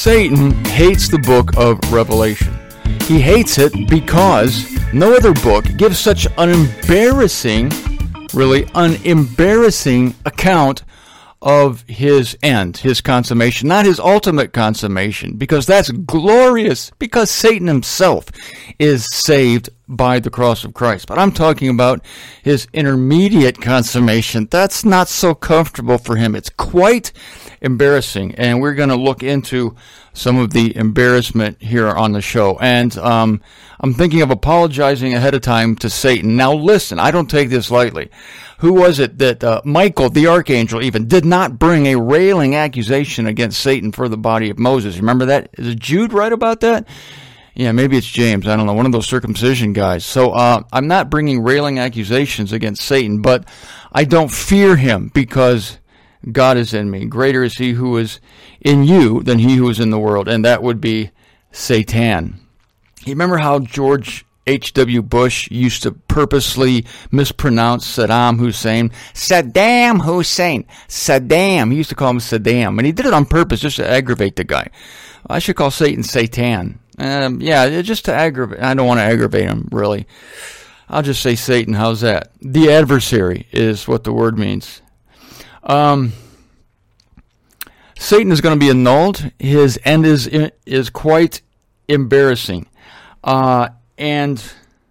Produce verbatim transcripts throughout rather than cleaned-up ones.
Satan hates the book of Revelation. He hates it because no other book gives such an embarrassing, really an embarrassing account of his end, his consummation, not his ultimate consummation, because that's glorious, because Satan himself is saved by the cross of Christ. But I'm talking about his intermediate consummation. That's not so comfortable for him. It's quite embarrassing, and we're going to look into some of the embarrassment here on the show. And um, I'm thinking of apologizing ahead of time to Satan. Now listen, I don't take this lightly. Who was it that uh, Michael, the archangel, even did not bring a railing accusation against Satan for the body of Moses? Remember that? Is it Jude right about that? Yeah, maybe it's James. I don't know. One of those circumcision guys. So uh, I'm not bringing railing accusations against Satan, but I don't fear him because God is in me. Greater is he who is in you than he who is in the world, and that would be Satan. You remember how George H W. Bush used to purposely mispronounce Saddam Hussein? Saddam Hussein. Saddam. He used to call him Saddam, and he did it on purpose just to aggravate the guy. I should call Satan Satan. Um, yeah, just to aggravate. I don't want to aggravate him, really. I'll just say Satan. How's that? The adversary is what the word means. Um, Satan is going to be annulled. His end is is quite embarrassing. Uh, and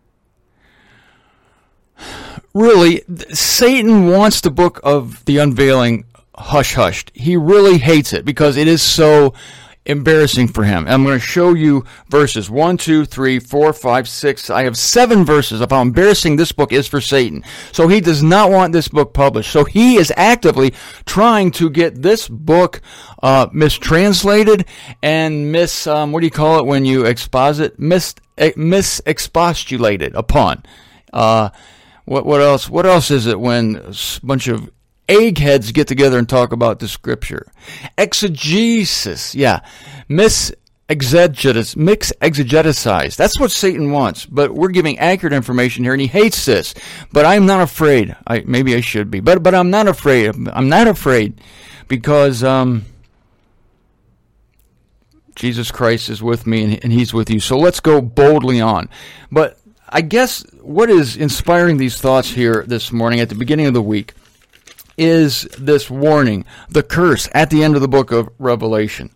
really, Satan wants the book of the unveiling hush-hushed. He really hates it because it is so embarrassing for him. I'm going to show you verses one, two, three, four, five, six. I have seven verses of how embarrassing this book is for Satan. So he does not want this book published. So he is actively trying to get this book uh, mistranslated and mis, um, what do you call it when you exposit? Mis, mis-expostulated upon. Uh, what, what else? What else is it when a bunch of eggheads get together and talk about the scripture? Exegesis, yeah. Mis-exegetis, mix-exegeticized. That's what Satan wants, but we're giving accurate information here, and he hates this. But I'm not afraid. I Maybe I should be, but but I'm not afraid. I'm not afraid because um, Jesus Christ is with me, and, and he's with you. So let's go boldly on. But I guess what is inspiring these thoughts here this morning at the beginning of the week is this warning, the curse at the end of the book of Revelation.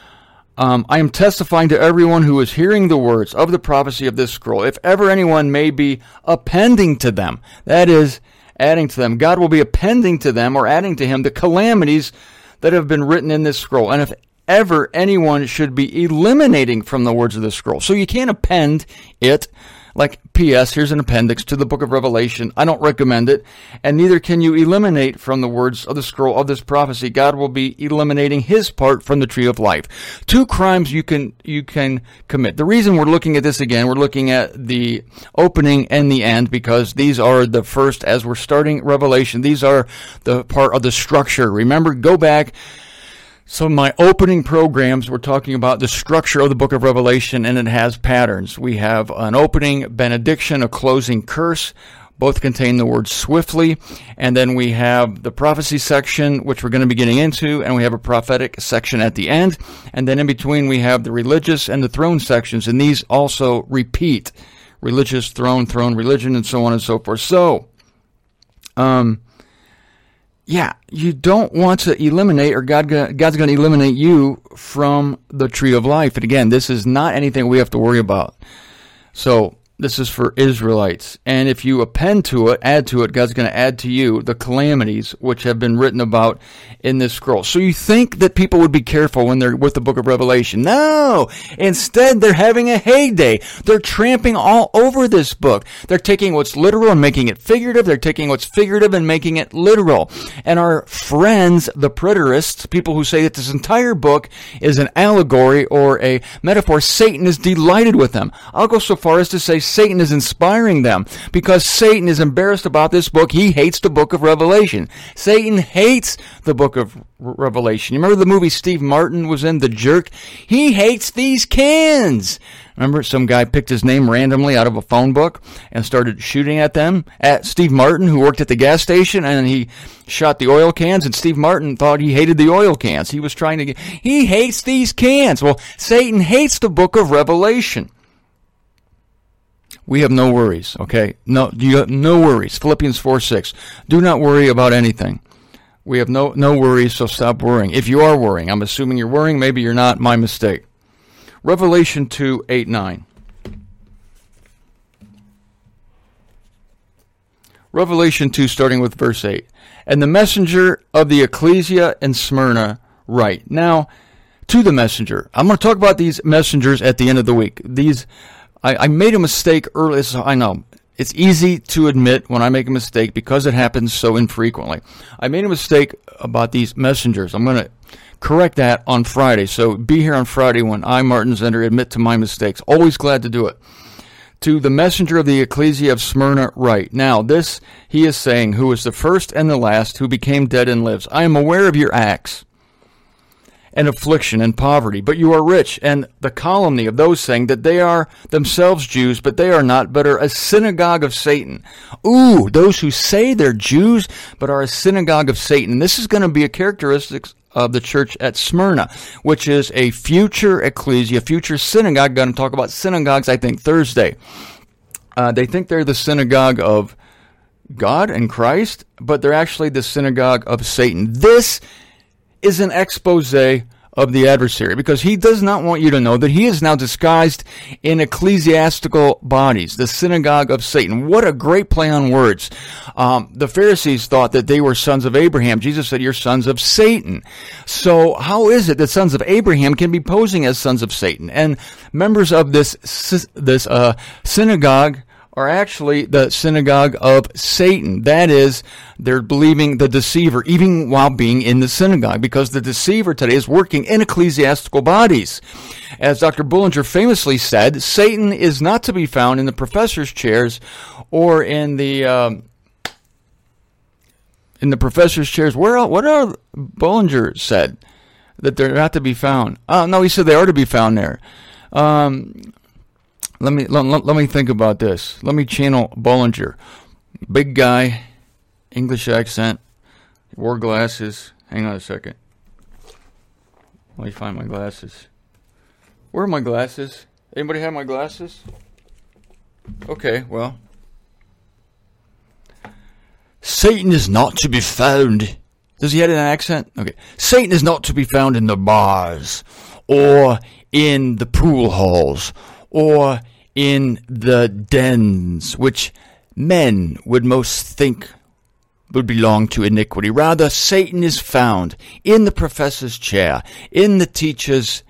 Um, I am testifying to everyone who is hearing the words of the prophecy of this scroll. If ever anyone may be appending to them, that is, adding to them, God will be appending to them or adding to him the calamities that have been written in this scroll. And if ever anyone should be eliminating from the words of this scroll. So you can't append it. Like, P S, here's an appendix to the book of Revelation. I don't recommend it. And neither can you eliminate from the words of the scroll of this prophecy. God will be eliminating his part from the tree of life. Two crimes you can you can commit. The reason we're looking at this again, we're looking at the opening and the end, because these are the first, as we're starting Revelation, these are the part of the structure. Remember, go back. So my opening programs, we're talking about the structure of the book of Revelation, and it has patterns. We have an opening benediction, a closing curse. Both contain the word swiftly. And then we have the prophecy section, which we're going to be getting into, and we have a prophetic section at the end. And then in between, we have the religious and the throne sections, and these also repeat. Religious, throne, throne, religion, and so on and so forth. So, um... yeah, you don't want to eliminate, or God, God's going to eliminate you from the tree of life. And again, this is not anything we have to worry about. So this is for Israelites. And if you append to it, add to it, God's going to add to you the calamities which have been written about in this scroll. So you think that people would be careful when they're with the book of Revelation. No! Instead, they're having a heyday. They're tramping all over this book. They're taking what's literal and making it figurative. They're taking what's figurative and making it literal. And our friends, the preterists, people who say that this entire book is an allegory or a metaphor, Satan is delighted with them. I'll go so far as to say Satan is inspiring them, because Satan is embarrassed about this book. He hates the book of Revelation. Satan hates the book of Revelation. You remember the movie Steve Martin was in, The Jerk? He hates these cans. Remember, some guy picked his name randomly out of a phone book and started shooting at them, at Steve Martin, who worked at the gas station, and he shot the oil cans, and Steve Martin thought he hated the oil cans. He was trying to get, he hates these cans. Well, Satan hates the book of Revelation. We have no worries, okay? No, you have no worries. Philippians four six. Do not worry about anything. We have no, no worries, so stop worrying. If you are worrying, I'm assuming you're worrying, maybe you're not, my mistake. Revelation two, eight, nine. Revelation two, starting with verse eight. And the messenger of the ecclesia in Smyrna write. Now, to the messenger. I'm going to talk about these messengers at the end of the week. These, I, I made a mistake earlier. So I know. It's easy to admit when I make a mistake because it happens so infrequently. I made a mistake about these messengers. I'm going to correct that on Friday. So be here on Friday when I, Martin Zender, admit to my mistakes. Always glad to do it. To the messenger of the ecclesia of Smyrna write. Now this he is saying, who is the first and the last, who became dead and lives. I am aware of your acts and affliction and poverty, but you are rich, and the calumny of those saying that they are themselves Jews, but they are not, but are a synagogue of Satan. Ooh, those who say they're Jews, but are a synagogue of Satan. This is going to be a characteristic of the church at Smyrna, which is a future ecclesia, future synagogue. Going to talk about synagogues, I think, Thursday. Uh, they think they're the synagogue of God and Christ, but they're actually the synagogue of Satan. This is an expose of the adversary, because he does not want you to know that he is now disguised in ecclesiastical bodies, the synagogue of Satan. What a great play on words. Um, the Pharisees thought that they were sons of Abraham. Jesus said, you're sons of Satan. So how is it that sons of Abraham can be posing as sons of Satan? And members of this, this uh, synagogue are actually the synagogue of Satan. That is, they're believing the deceiver, even while being in the synagogue, because the deceiver today is working in ecclesiastical bodies. As Doctor Bullinger famously said, Satan is not to be found in the professor's chairs or in the um, in the professor's chairs. Where else, what are Bullinger said that they're not to be found? Oh no, he said they are to be found there. Um, Let me let, let me think about this. Let me channel Bollinger. Big guy, English accent, wore glasses. Hang on a second. Let me find my glasses. Where are my glasses? Anybody have my glasses? Okay, well. Satan is not to be found. Does he have an accent? Okay. Satan is not to be found in the bars, or in the pool halls, or in the dens, which men would most think would belong to iniquity. Rather, Satan is found in the professor's chair, in the teacher's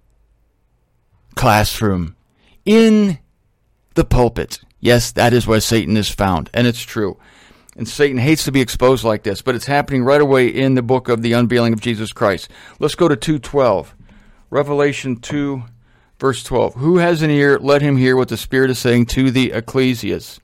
classroom, in the pulpit. Yes, that is where Satan is found, and it's true. And Satan hates to be exposed like this, but it's happening right away in the book of the unveiling of Jesus Christ. Let's go to two twelve. Revelation two, verse twelve. Who has an ear, let him hear what the Spirit is saying to the ecclesias.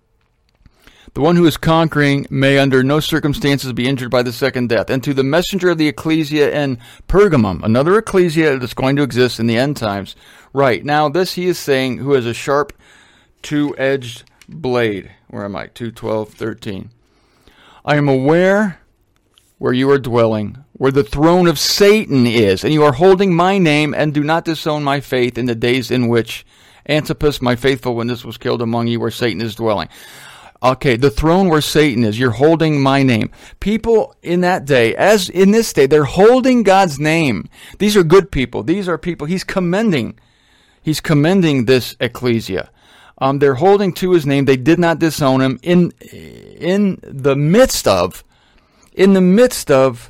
The one who is conquering may under no circumstances be injured by the second death. And to the messenger of the ecclesia in Pergamum, another ecclesia that's going to exist in the end times. Right. Now this he is saying, who has a sharp two-edged blade. Where am I? two, twelve, thirteen. I am aware where you are dwelling, where the throne of Satan is, and you are holding my name, and do not disown my faith in the days in which Antipas, my faithful witness, was killed among you, where Satan is dwelling. Okay, the throne where Satan is, you're holding my name. People in that day, as in this day, they're holding God's name. These are good people. These are people he's commending. He's commending this ecclesia. Um, they're holding to his name. They did not disown him in in the midst of in the midst of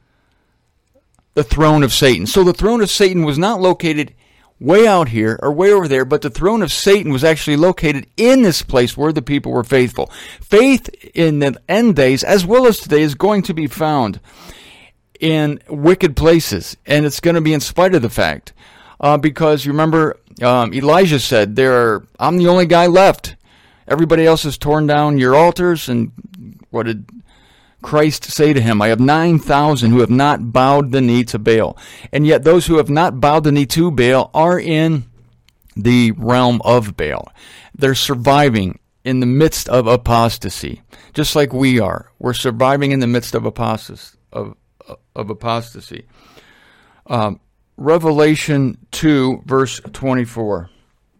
the throne of Satan. So the throne of Satan was not located way out here or way over there, but the throne of Satan was actually located in this place where the people were faithful. Faith in the end days, as well as today, is going to be found in wicked places, and it's going to be in spite of the fact. Uh, because you remember, um, Elijah said, "There are, I'm the only guy left. Everybody else has torn down your altars." And what did Christ say to him? I have nine thousand who have not bowed the knee to Baal. And yet those who have not bowed the knee to Baal are in the realm of Baal. They're surviving in the midst of apostasy, just like we are. We're surviving in the midst of apostasy. Of, of apostasy. Um, Revelation two, verse twenty-four.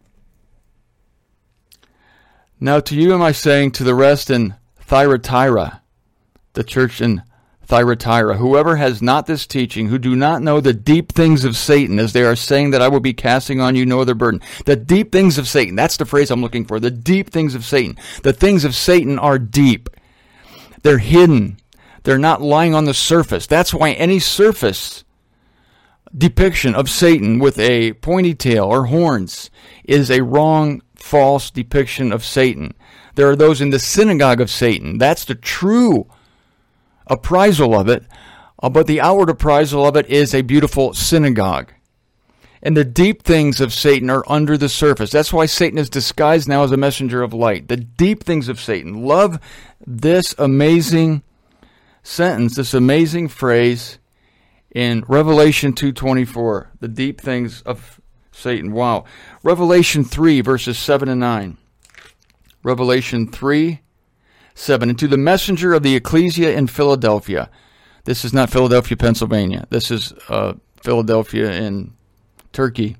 Now to you am I saying, to the rest in Thyatira, the church in Thyatira, whoever has not this teaching, who do not know the deep things of Satan, as they are saying that I will be casting on you no other burden. The deep things of Satan, that's the phrase I'm looking for, the deep things of Satan. The things of Satan are deep. They're hidden. They're not lying on the surface. That's why any surface depiction of Satan with a pointy tail or horns is a wrong, false depiction of Satan. There are those in the synagogue of Satan. That's the true appraisal of it, uh, but the outward appraisal of it is a beautiful synagogue. And the deep things of Satan are under the surface. That's why Satan is disguised now as a messenger of light. The deep things of Satan. Love this amazing sentence, this amazing phrase in Revelation two twenty-four. The deep things of Satan. Wow. Revelation three, verses seven and nine. Revelation three, seven. And to the messenger of the ecclesia in Philadelphia. This is not Philadelphia, Pennsylvania. This is uh, Philadelphia in Turkey.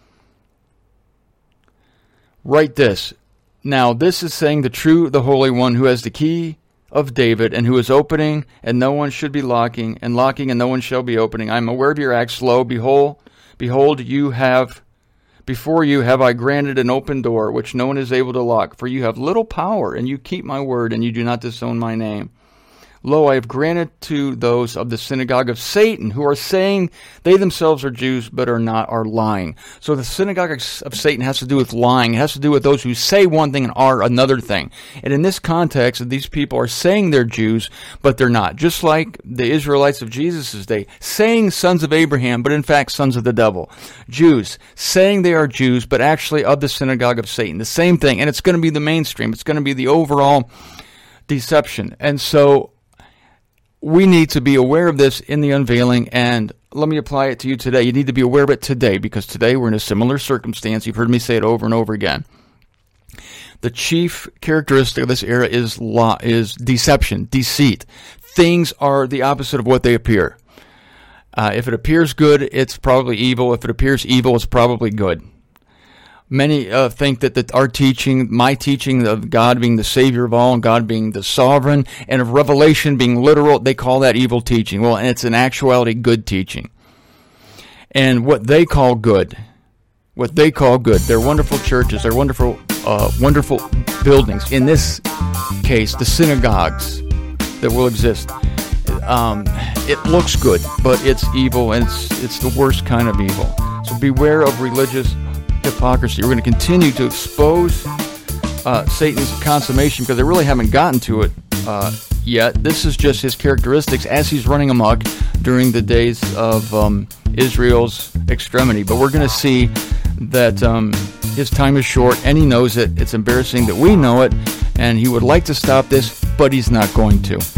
Write this. Now this is saying the true, the Holy One, who has the key of David, and who is opening, and no one should be locking, and locking, and no one shall be opening. I am aware of your acts. Lo, behold, behold, you have, before you have I granted an open door, which no one is able to lock. For you have little power, and you keep my word, and you do not disown my name. Lo, I have granted to those of the synagogue of Satan, who are saying they themselves are Jews, but are not, are lying. So the synagogue of Satan has to do with lying. It has to do with those who say one thing and are another thing. And in this context, these people are saying they're Jews, but they're not. Just like the Israelites of Jesus' day, saying sons of Abraham, but in fact sons of the devil. Jews, saying they are Jews, but actually of the synagogue of Satan. The same thing. And it's going to be the mainstream. It's going to be the overall deception. And so we need to be aware of this in the unveiling, and let me apply it to you today. You need to be aware of it today, because today we're in a similar circumstance. You've heard me say it over and over again. The chief characteristic of this era is law, is deception, deceit. Things are the opposite of what they appear. Uh, if it appears good, it's probably evil. If it appears evil, it's probably good. Many uh, think that, that our teaching, my teaching of God being the Savior of all and God being the sovereign and of Revelation being literal, they call that evil teaching. Well, and it's in actuality good teaching. And what they call good, what they call good, they're wonderful churches, they're wonderful, uh, wonderful buildings. In this case, the synagogues that will exist. Um, it looks good, but it's evil, and it's it's the worst kind of evil. So beware of religious hypocrisy. We're going to continue to expose uh, Satan's consummation, because they really haven't gotten to it uh, yet. This is just his characteristics as he's running amok during the days of um, Israel's extremity. But we're going to see that um, his time is short, and he knows it. It's embarrassing that we know it, and he would like to stop this, but he's not going to.